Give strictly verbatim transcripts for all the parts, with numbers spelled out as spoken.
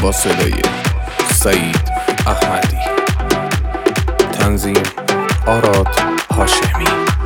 با صدای سعید احمدی، تنظیم آراد هاشمی.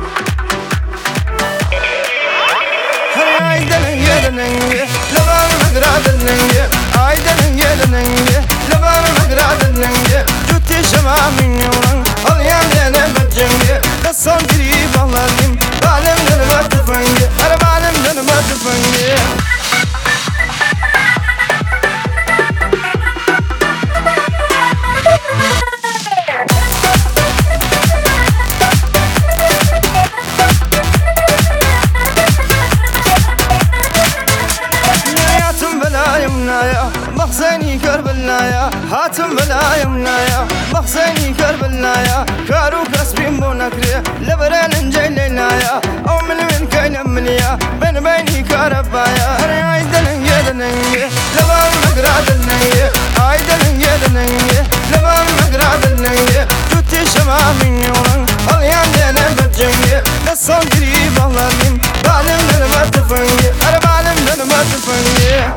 مخزني كربلايا هاتم بلا يمنايا مخزني كربلايا كارو كسبي مونكري لبران نجي ليلايا او من من كاين مليا بين بيني كربايا هري عيدن يدني لبان مقرادني عيدن يدني لبان مقرادني جوتي شما من يورن اليان دينا بجني لسان قريب الله بعلم لما تفني انا بعلم لما تفني.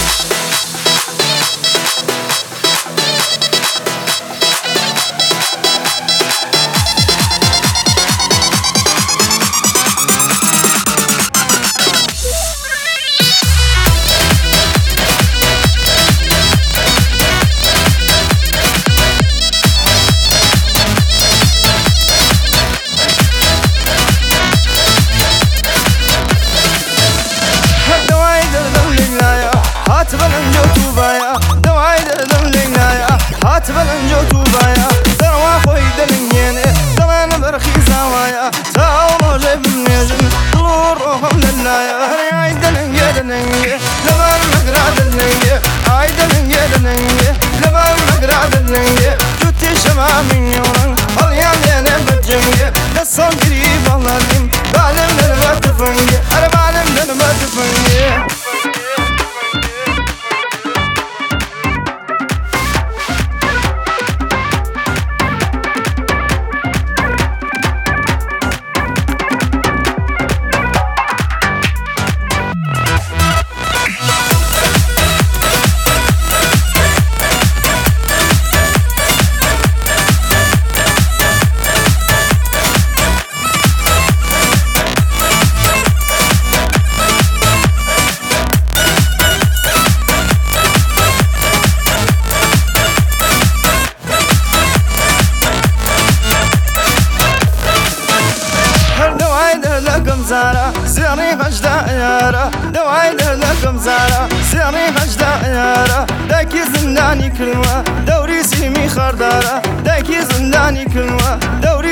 هات بلنجو توبايا دواعي دردم لينايا هات بلنجو توبايا دروا خوي دلنيني دلان برخي زوايا تاو موجي بالنجم طلور روحهم للايا هري عاي دلنجي دلنجي لبان مقرع دلنجي عاي دلنجي دلنجي لبان مقرع دلنجي جوتي شمع من يورن اليان دينا بجنجي لسان قريب الله لم بعلم لنما تفنجي انا بعلم لنما تفنجي. زارا سيري خجدا يارا دواعي لكم زارا سيري خجدا يارا داكي زنداني كلمة دوري سيمي خردارا داكي زنداني كلمة دوري